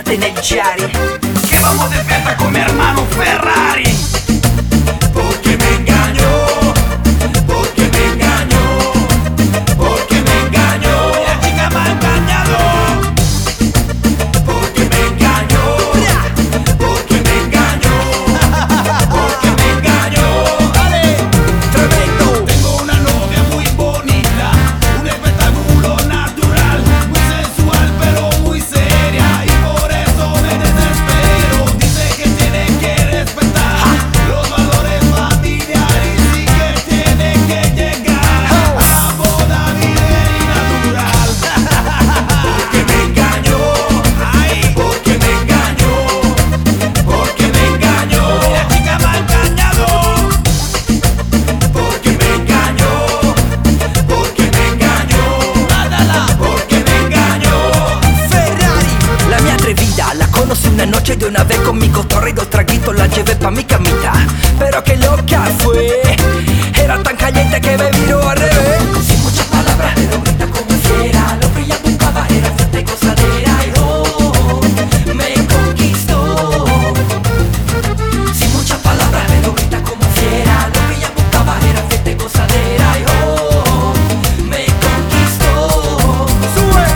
montate en el Yari, que vamos de fiesta con mi hermano Ferrari. Porque me engañó, porque me engañó, porque me engañó. La chica me ha engañado. Porque me engañó, porque me engañó, porque me engañó. ¡Dale! ¡Tremendo! Tengo una novia muy bonita, un espectáculo natural, muy sensual pero muy seria, y por eso me desespero. Dice que tiene que respetar los valores familiares y que tiene que llegar a la boda virgen y natural. Porque me engañó, ay, porque me engañó, porque me engañó. La chica me ha engañado. Porque me engañó, porque me engañó, mátala, porque me engañó. Ferrari, la mia atrevida, la conocí una noche de una vez con mi cotorra y dos traguitos la llevé pa' mi camita. Pero qué loca fue, era tan caliente que me viró al revés. Sin muchas palabras, pero grita como fiera, lo que ella buscaba era fiesta y gozadera. Y oh, me conquistó. Sin muchas palabras, pero grita como fiera, lo que ella buscaba era fiesta y gozadera. Y oh, me conquistó. Sube.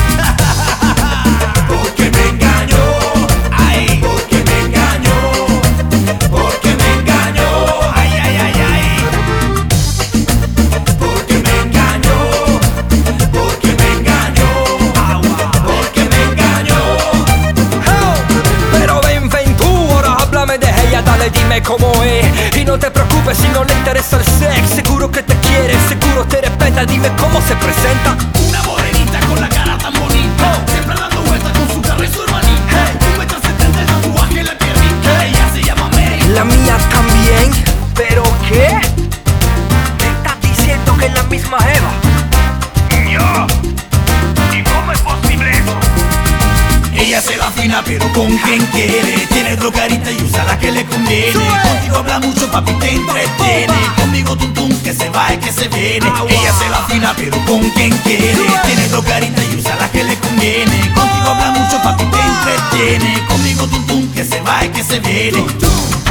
Porque me engañó, ay, porque me engañó, porque me engañó, ay, ay, ay, ay. Porque me engañó, porque me engañó, agua, porque me engañó. Pero ven tú, ahora háblame de ella, dale dime cómo es. Y no te preocupes si no le interesa el sex, seguro que te quiere, seguro te respeta, dime cómo se presenta. Una morenita con la cara tan bonita, siempre dando vueltas con su carro y su hermanita. 1,70 m, el tatuaje en la piernita. Ella se llama Mary. La mía también, ¿pero qué? ¿Me estás diciendo que es la misma Eva? Yo. ¿Y cómo es posible eso? Ella se la afina pero con quien quiere. Tiene dos caritas y usa la que le conviene. Contigo habla mucho, papi, te entretiene. Conmigo tum tum, que se va y que se viene. Ella se la afina pero con quien quiere. Tiene dos caritas y usa la que le conviene. Contigo habla mucho, papi, te entretiene. Conmigo tum tum, que se va y que se viene.